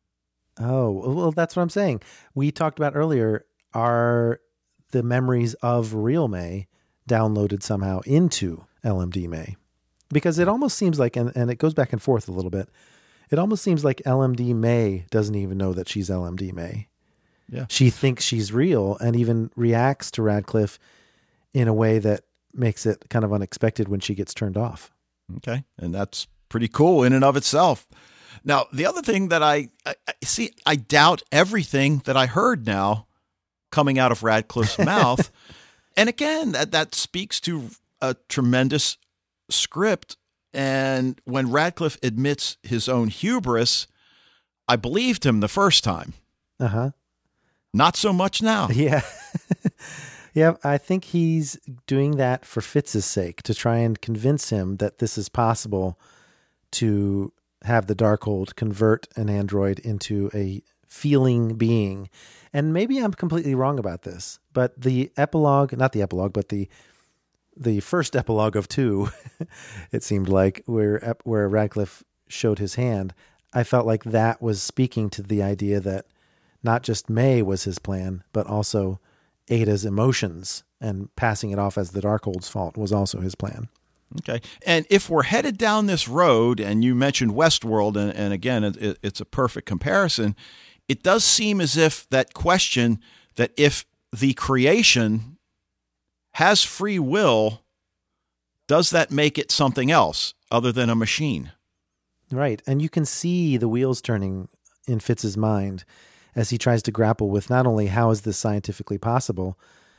Oh, well, that's what I'm saying. We talked about earlier, are the memories of real May downloaded somehow into LMD May? Because it almost seems like, and it goes back and forth a little bit, it almost seems like LMD May doesn't even know that she's LMD May. Yeah. She thinks she's real and even reacts to Radcliffe in a way that makes it kind of unexpected when she gets turned off. Okay. And that's pretty cool in and of itself. Now, the other thing that I see, I doubt everything that I heard now coming out of Radcliffe's mouth. And again, that speaks to a tremendous script. And when Radcliffe admits his own hubris, I believed him the first time. Uh-huh. Not so much now. Yeah. Yeah, I think he's doing that for Fitz's sake, to try and convince him that this is possible to have the Darkhold convert an android into a feeling being. And maybe I'm completely wrong about this, but the epilogue, not the epilogue, but the first epilogue of 2, it seemed like, where Radcliffe showed his hand, I felt like that was speaking to the idea that not just May was his plan, but also Ada's emotions and passing it off as the Darkhold's fault was also his plan. Okay. And if we're headed down this road, and you mentioned Westworld, and again, it's a perfect comparison, it does seem as if that question that if the creation has free will, does that make it something else other than a machine? Right. And you can see the wheels turning in Fitz's mind as he tries to grapple with not only how is this scientifically possible,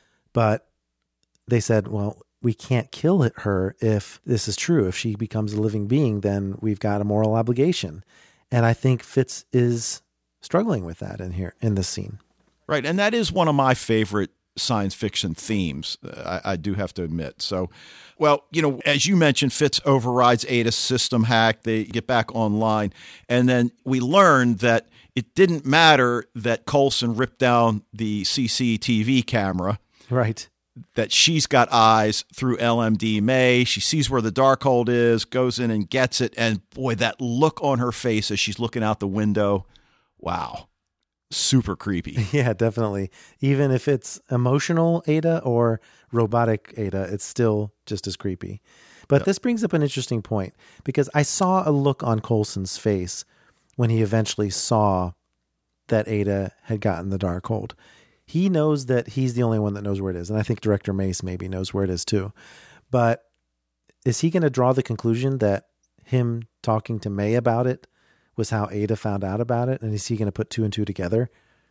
but they said, well, we can't kill her if this is true. If she becomes a living being, then we've got a moral obligation. And I think Fitz is struggling with that in this scene. Right. And that is one of my favorite science fiction themes, I do have to admit. So, well, as you mentioned, Fitz overrides Ada's system hack. They get back online. And then we learn that it didn't matter that Coulson ripped down the CCTV camera. Right. That she's got eyes through LMD May. She sees where the Darkhold is, goes in and gets it. And boy, that look on her face as she's looking out the window. Wow. Super creepy. Yeah, definitely. Even if it's emotional Ada or robotic Ada, it's still just as creepy. But This brings up an interesting point, because I saw a look on Coulson's face when he eventually saw that Ada had gotten the Darkhold. He knows that he's the only one that knows where it is. And I think Director Mace maybe knows where it is too. But is he going to draw the conclusion that him talking to May about it was how Ada found out about it? And is he going to put 2 and 2 together?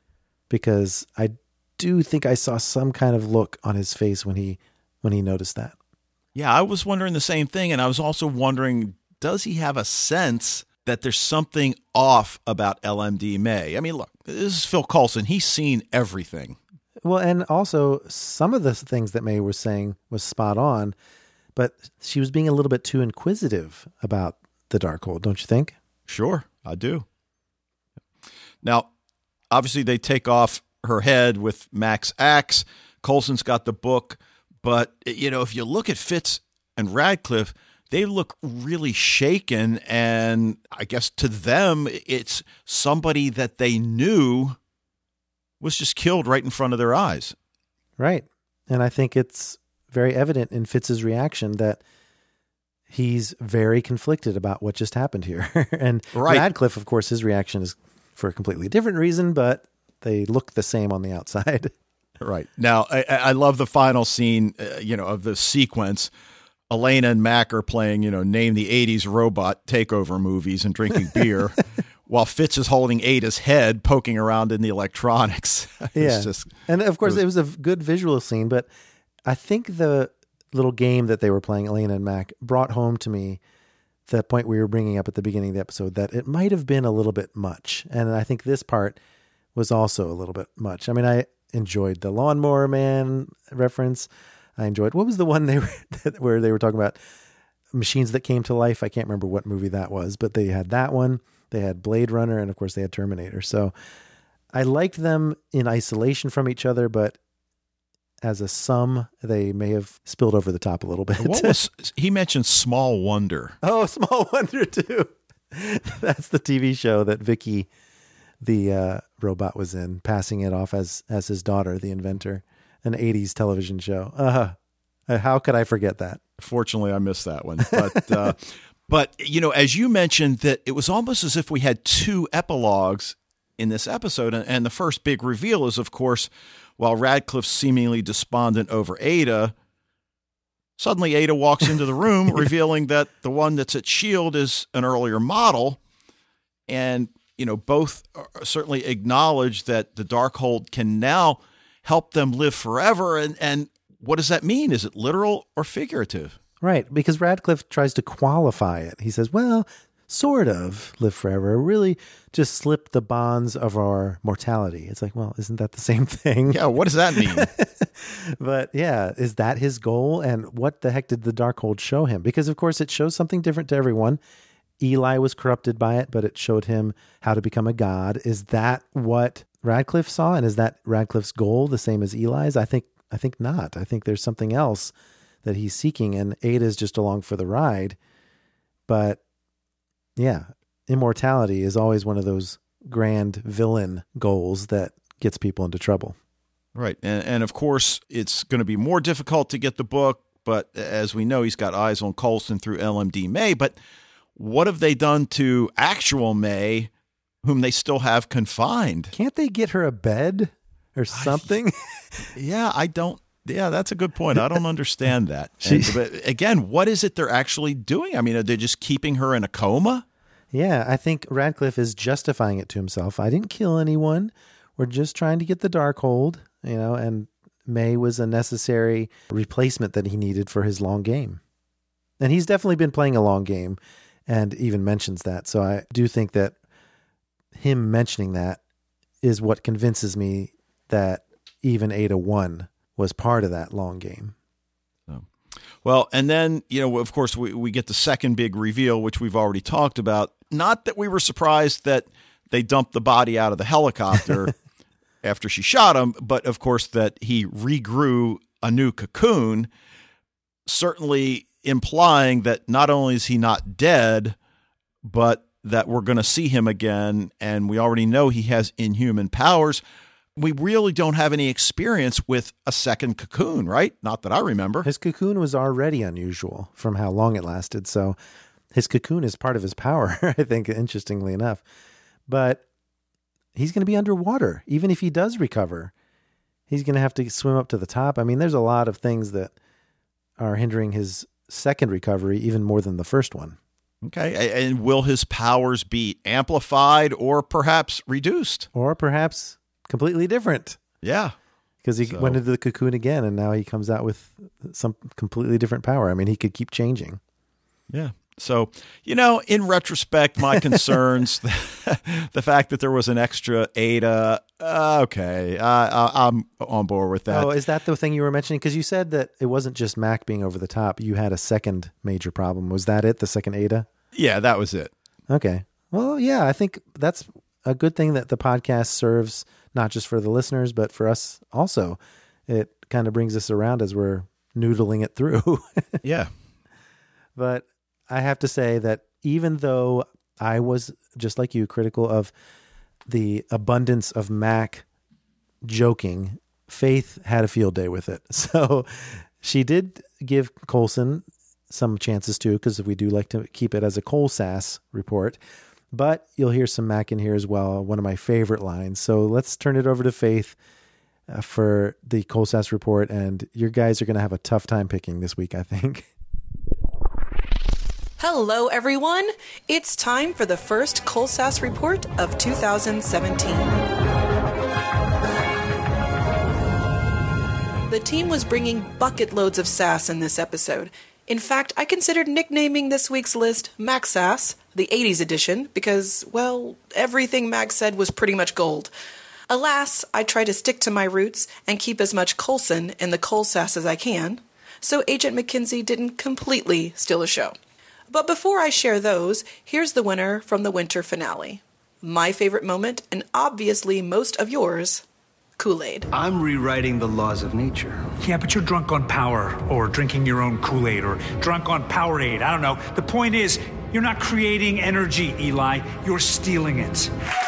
Because I do think I saw some kind of look on his face when he noticed that. Yeah, I was wondering the same thing. And I was also wondering, does he have a sense that there's something off about LMD May? I mean, look, this is Phil Coulson. He's seen everything. Well, and also some of the things that May was saying was spot on, but she was being a little bit too inquisitive about the Darkhold, don't you think? Sure, I do. Now, obviously they take off her head with Mac's axe. Coulson's got the book, but if you look at Fitz and Radcliffe, they look really shaken, and I guess to them, it's somebody that they knew was just killed right in front of their eyes. Right. And I think it's very evident in Fitz's reaction that he's very conflicted about what just happened here. And right. Radcliffe, of course, his reaction is for a completely different reason, but they look the same on the outside. Right. Now, I love the final scene, of the sequence. Elena and Mac are playing, name the 80s robot takeover movies and drinking beer while Fitz is holding Ada's head, poking around in the electronics. Yeah. And of course, it was a good visual scene, but I think the little game that they were playing, Elena and Mac, brought home to me the point we were bringing up at the beginning of the episode, that it might have been a little bit much. And I think this part was also a little bit much. I mean, I enjoyed the Lawnmower Man reference. I enjoyed, what was the one where they were talking about machines that came to life? I can't remember what movie that was, but they had that one. They had Blade Runner, and of course they had Terminator. So I liked them in isolation from each other, but as a sum, they may have spilled over the top a little bit. He mentioned Small Wonder. Oh, Small Wonder too. That's the TV show that Vicky, the robot, was in, passing it off as his daughter, the inventor. An 80s television show. How could I forget that? Fortunately, I missed that one. But as you mentioned, that it was almost as if we had 2 epilogues in this episode. And the first big reveal is, of course, while Radcliffe's seemingly despondent over Ada, suddenly Ada walks into the room, revealing that the one that's at S.H.I.E.L.D. is an earlier model. And, both certainly acknowledge that the Darkhold can now help them live forever. And what does that mean? Is it literal or figurative? Right, because Radcliffe tries to qualify it. He says, well, sort of live forever, really just slip the bonds of our mortality. It's like, well, isn't that the same thing? Yeah, what does that mean? But yeah, is that his goal? And what the heck did the Darkhold show him? Because, of course, it shows something different to everyone. Eli was corrupted by it, but it showed him how to become a god. Is that what Radcliffe saw? And is that Radcliffe's goal the same as Eli's? I think not. I think there's something else that he's seeking, and Ada's just along for the ride. But yeah, immortality is always one of those grand villain goals that gets people into trouble. Right. And of course, it's going to be more difficult to get the book, but as we know, he's got eyes on Coulson through LMD May. But what have they done to actual May, whom they still have confined? Can't they get her a bed or something? Yeah, that's a good point. I don't understand that. But again, what is it they're actually doing? I mean, are they just keeping her in a coma? Yeah, I think Radcliffe is justifying it to himself. I didn't kill anyone. We're just trying to get the Darkhold, and May was a necessary replacement that he needed for his long game. And he's definitely been playing a long game and even mentions that. So I do think that him mentioning that is what convinces me that even Ada 1 was part of that long game. Well, and then, of course, we get the second big reveal, which we've already talked about. Not that we were surprised that they dumped the body out of the helicopter after she shot him, but of course that he regrew a new cocoon, certainly implying that not only is he not dead, but that we're going to see him again, and we already know he has inhuman powers. We really don't have any experience with a second cocoon, right? Not that I remember. His cocoon was already unusual from how long it lasted, so his cocoon is part of his power, I think, interestingly enough. But he's going to be underwater. Even if he does recover, he's going to have to swim up to the top. I mean, there's a lot of things that are hindering his second recovery even more than the first one. Okay. And will his powers be amplified or perhaps reduced? Or perhaps completely different. Yeah. Because he went into the cocoon again, and now he comes out with some completely different power. I mean, he could keep changing. Yeah. So, in retrospect, my concerns, the fact that there was an extra Ada, okay, I'm on board with that. Oh, is that the thing you were mentioning? Because you said that it wasn't just Mac being over the top. You had a second major problem. Was that it, the second Ada? Yeah, that was it. Okay. Well, yeah, I think that's a good thing that the podcast serves, not just for the listeners, but for us also. It kind of brings us around as we're noodling it through. Yeah. But I have to say that even though I was, just like you, critical of the abundance of Mac joking, Faith had a field day with it. So she did give Coulson some chances too, because we do like to keep it as a Cole Sass report. But you'll hear some Mac in here as well, one of my favorite lines. So let's turn it over to Faith for the Cole Sass report. And your guys are going to have a tough time picking this week, I think. Hello, everyone. It's time for the first Cole Sass report of 2017. The team was bringing bucket loads of sass in this episode. In fact, I considered nicknaming this week's list Mac Sass, the 80s edition, because, well, everything Mac said was pretty much gold. Alas, I try to stick to my roots and keep as much Coulson in the Cole Sass as I can, so Agent McKinsey didn't completely steal the show. But before I share those, here's the winner from the winter finale. My favorite moment, and obviously most of yours, Kool-Aid. I'm rewriting the laws of nature. Yeah, but you're drunk on power, or drinking your own Kool-Aid, or drunk on Powerade. I don't know. The point is, you're not creating energy, Eli. You're stealing it.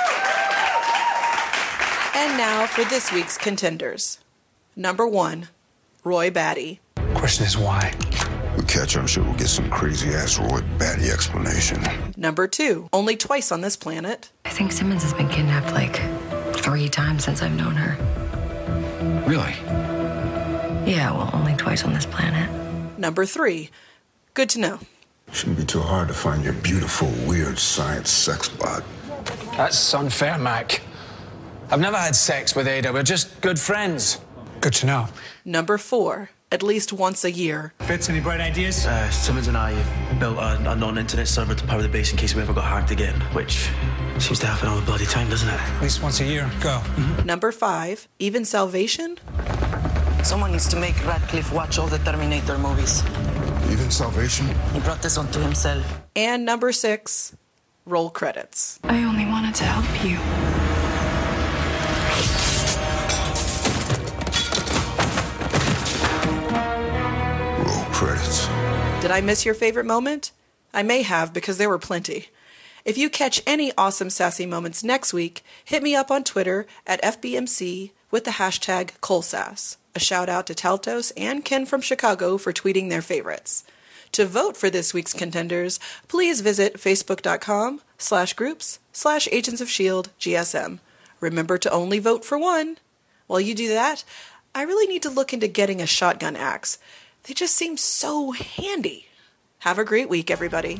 And now for this week's contenders. Number 1, Roy Batty. Question is why? We catch her, I'm sure we'll get some crazy-ass Roy Batty explanation. Number 2, only twice on this planet. I think Simmons has been kidnapped like 3 times since I've known her. Really? Yeah, well, only twice on this planet. Number 3, good to know. Shouldn't be too hard to find your beautiful, weird science sex bot. That's unfair, Mac. I've never had sex with Ada. We're just good friends. Good to know. Number 4, at least once a year. Fitz, any bright ideas? Simmons and I built a non-internet server to power the base in case we ever got hacked again, which seems to happen all the bloody time, doesn't it? At least once a year. Go. Mm-hmm. Number 5, even salvation? Someone needs to make Radcliffe watch all the Terminator movies. Even salvation? He brought this onto himself. And number 6, roll credits. I only wanted to help you. Roll credits. Did I miss your favorite moment? I may have, because there were plenty. If you catch any awesome sassy moments next week, hit me up on Twitter at FBMC with the hashtag #ColeSass. A shout out to Taltos and Ken from Chicago for tweeting their favorites. To vote for this week's contenders, please visit facebook.com/groups/Agents of S.H.I.E.L.D. GSM. Remember to only vote for one. While you do that, I really need to look into getting a shotgun axe. They just seem so handy. Have a great week, everybody.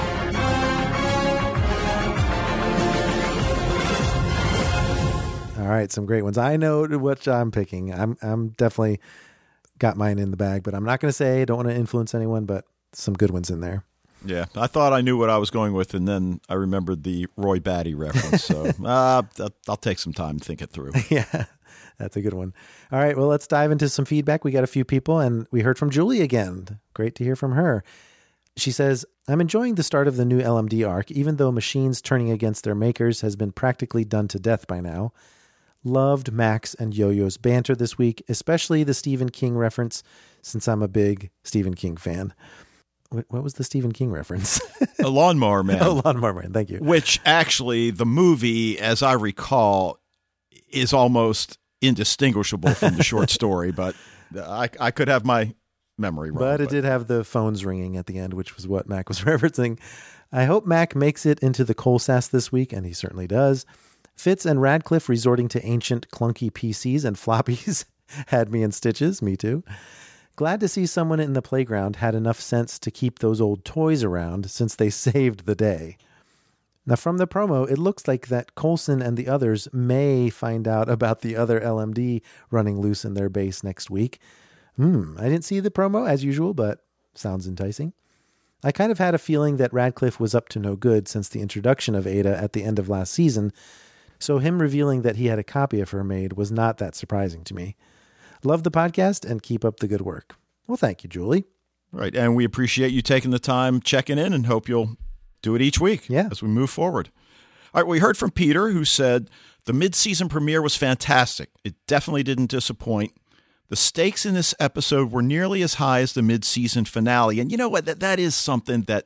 All right, some great ones. I know what I'm picking. I'm definitely got mine in the bag, but I'm not going to say. Don't want to influence anyone, but some good ones in there. Yeah, I thought I knew what I was going with, and then I remembered the Roy Batty reference. So I'll take some time to think it through. Yeah, that's a good one. All right, well, let's dive into some feedback. We got a few people, and we heard from Julie again. Great to hear from her. She says, I'm enjoying the start of the new LMD arc, even though machines turning against their makers has been practically done to death by now. Loved Max and Yo-Yo's banter this week, especially the Stephen King reference, since I'm a big Stephen King fan. What was the Stephen King reference? A Lawnmower Man. Oh, Lawnmower Man, thank you. Which actually, the movie, as I recall, is almost indistinguishable from the short story, but I could have my memory wrong. But it did have the phones ringing at the end, which was what Mac was referencing. I hope Mac makes it into the ColeSass this week, and he certainly does. Fitz and Radcliffe resorting to ancient clunky PCs and floppies had me in stitches. Me too. Glad to see someone in the playground had enough sense to keep those old toys around since they saved the day. Now, from the promo, it looks like that Coulson and the others may find out about the other LMD running loose in their base next week. I didn't see the promo as usual, but sounds enticing. I kind of had a feeling that Radcliffe was up to no good since the introduction of Ada at the end of last season, so him revealing that he had a copy of her made was not that surprising to me. Love the podcast and keep up the good work. Well, thank you, Julie. Right, and we appreciate you taking the time checking in and hope you'll do it each week as we move forward. All right, we heard from Peter, who said, the mid-season premiere was fantastic. It definitely didn't disappoint. The stakes in this episode were nearly as high as the mid-season finale. And you know what? That is something that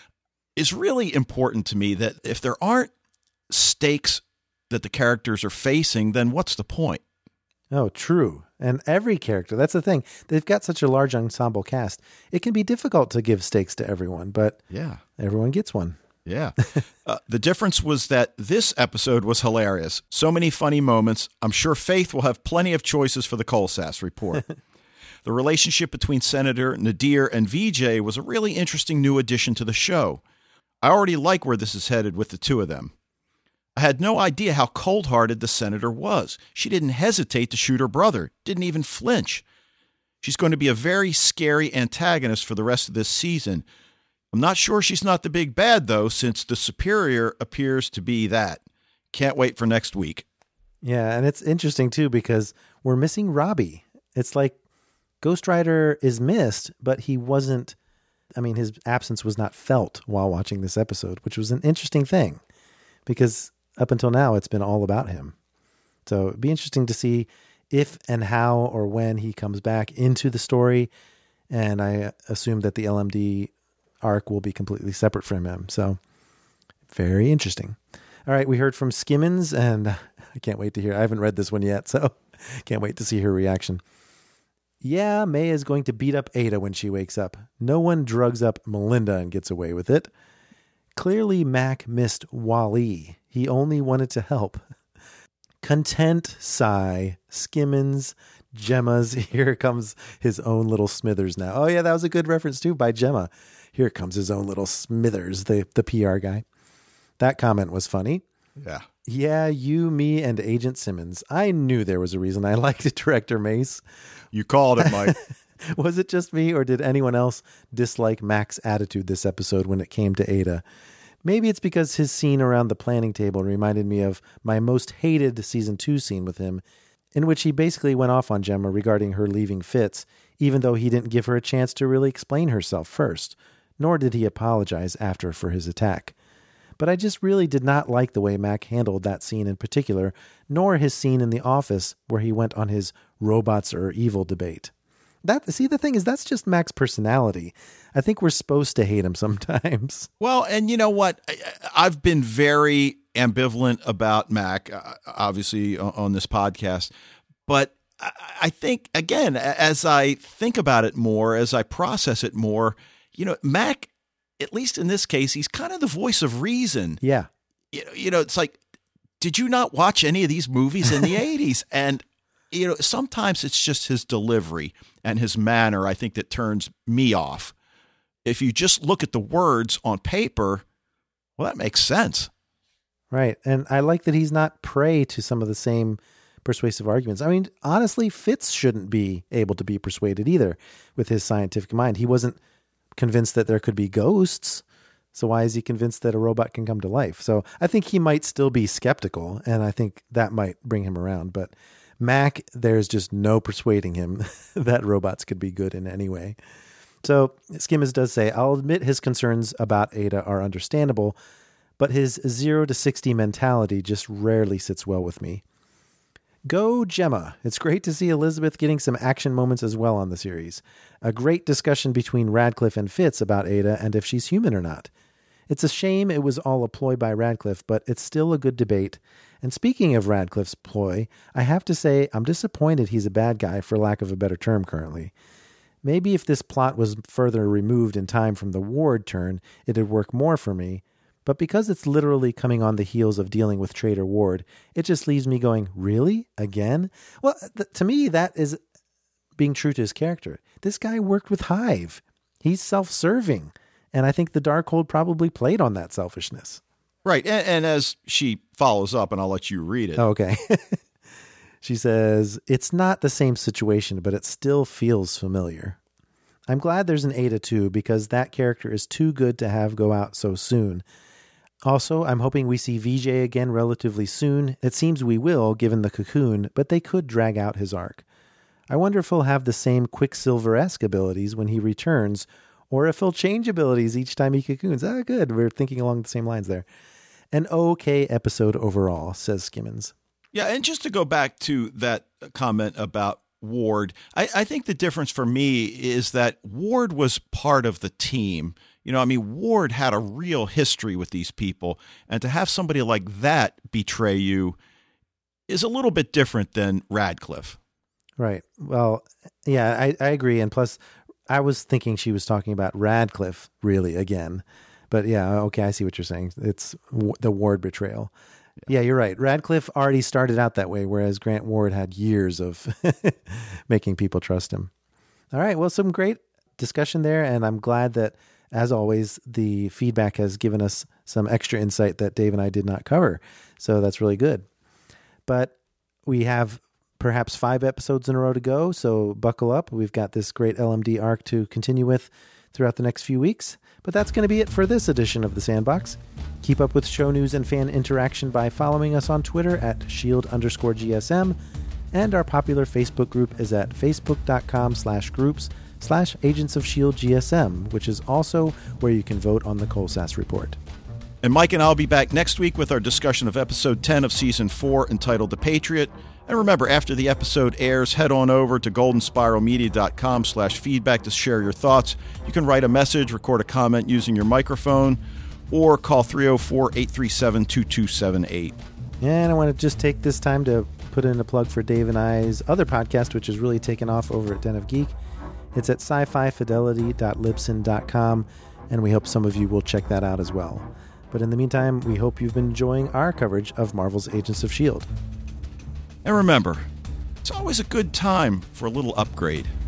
is really important to me, that if there aren't stakes that the characters are facing, then what's the point? Oh, true. And every character, that's the thing. They've got such a large ensemble cast. It can be difficult to give stakes to everyone, but everyone gets one. Yeah. The difference was that this episode was hilarious. So many funny moments. I'm sure Faith will have plenty of choices for the ColeSass report. The relationship between Senator Nadir and VJ was a really interesting new addition to the show. I already like where this is headed with the two of them. I had no idea how cold-hearted the senator was. She didn't hesitate to shoot her brother, didn't even flinch. She's going to be a very scary antagonist for the rest of this season. I'm not sure she's not the big bad, though, since the Superior appears to be that. Can't wait for next week. Yeah, and it's interesting, too, because we're missing Robbie. It's like Ghost Rider is missed, but he wasn't, his absence was not felt while watching this episode, which was an interesting thing, because up until now, it's been all about him. So it'd be interesting to see if and how or when he comes back into the story. And I assume that the LMD arc will be completely separate from him. So very interesting. All right. We heard from Skimmins, and I can't wait to hear. I haven't read this one yet, so can't wait to see her reaction. Yeah, May is going to beat up Ada when she wakes up. No one drugs up Melinda and gets away with it. Clearly, Mac missed Wally. He only wanted to help. Content, sigh, Skimmins, Gemma's. Here comes his own little Smithers now. Oh, yeah, that was a good reference, too, by Gemma. Here comes his own little Smithers, the PR guy. That comment was funny. Yeah. Yeah, you, me, and Agent Simmons. I knew there was a reason I liked Director Mace. You called it, Mike. Was it just me, or did anyone else dislike Mac's attitude this episode when it came to Ada? Maybe it's because his scene around the planning table reminded me of my most hated season 2 scene with him, in which he basically went off on Gemma regarding her leaving Fitz, even though he didn't give her a chance to really explain herself first, nor did he apologize after for his attack. But I just really did not like the way Mac handled that scene in particular, nor his scene in the office where he went on his robots are evil debate. The thing is, that's just Mac's personality. I think we're supposed to hate him sometimes. Well, and you know what? I've been very ambivalent about Mac, obviously, on this podcast. But I think, again, as I think about it more, as I process it more, Mac, at least in this case, he's kind of the voice of reason. Yeah. It's like, did you not watch any of these movies in the 80s? And, sometimes it's just his delivery and his manner, I think, that turns me off. If you just look at the words on paper, well, that makes sense. Right. And I like that he's not prey to some of the same persuasive arguments. I mean, honestly, Fitz shouldn't be able to be persuaded either with his scientific mind. He wasn't convinced that there could be ghosts. So why is he convinced that a robot can come to life? So I think he might still be skeptical, and I think that might bring him around. But Mac, there's just no persuading him that robots could be good in any way. So Skimmins does say, I'll admit his concerns about Ada are understandable, but his 0 to 60 mentality just rarely sits well with me. Go Gemma. It's great to see Elizabeth getting some action moments as well on the series. A great discussion between Radcliffe and Fitz about Ada and if she's human or not. It's a shame it was all a ploy by Radcliffe, but it's still a good debate. And speaking of Radcliffe's ploy, I have to say I'm disappointed he's a bad guy, for lack of a better term currently. Maybe if this plot was further removed in time from the Ward turn, it'd work more for me. But because it's literally coming on the heels of dealing with Traitor Ward, it just leaves me going, really? Again? Well, to me, that is being true to his character. This guy worked with Hive. He's self-serving. And I think the Darkhold probably played on that selfishness. Right. And as she follows up, and I'll let you read it. Oh, okay. She says, it's not the same situation, but it still feels familiar. I'm glad there's an Ada too, because that character is too good to have go out so soon. Also, I'm hoping we see VJ again relatively soon. It seems we will, given the cocoon, but they could drag out his arc. I wonder if he'll have the same Quicksilver-esque abilities when he returns, or if he'll change abilities each time he cocoons. Ah, good. We're thinking along the same lines there. An okay episode overall, says Skimmins. Yeah, and just to go back to that comment about Ward, I think the difference for me is that Ward was part of the team. Ward had a real history with these people, and to have somebody like that betray you is a little bit different than Radcliffe. Right. Well, yeah, I agree. And plus, I was thinking she was talking about Radcliffe, really, again. But yeah, okay, I see what you're saying. It's the Ward betrayal. Yeah, you're right. Radcliffe already started out that way, whereas Grant Ward had years of making people trust him. All right, well, some great discussion there, and I'm glad that, as always, the feedback has given us some extra insight that Dave and I did not cover. So that's really good. But we have perhaps 5 episodes in a row to go, so buckle up. We've got this great LMD arc to continue with throughout the next few weeks. But that's going to be it for this edition of The Sandbox. Keep up with show news and fan interaction by following us on Twitter at shield_GSM, and our popular Facebook group is at facebook.com/groups/Agents of S.H.I.E.L.D. GSM, which is also where you can vote on the Colsass report. And Mike and I will be back next week with our discussion of episode 10 of season 4, entitled The Patriot. And remember, after the episode airs, head on over to goldenspiralmedia.com/feedback to share your thoughts. You can write a message, record a comment using your microphone, or call 304-837-2278. And I want to just take this time to put in a plug for Dave and I's other podcast, which has really taken off over at Den of Geek. It's at sci-fifidelity.libsyn.com, and we hope some of you will check that out as well. But in the meantime, we hope you've been enjoying our coverage of Marvel's Agents of S.H.I.E.L.D. And remember, it's always a good time for a little upgrade.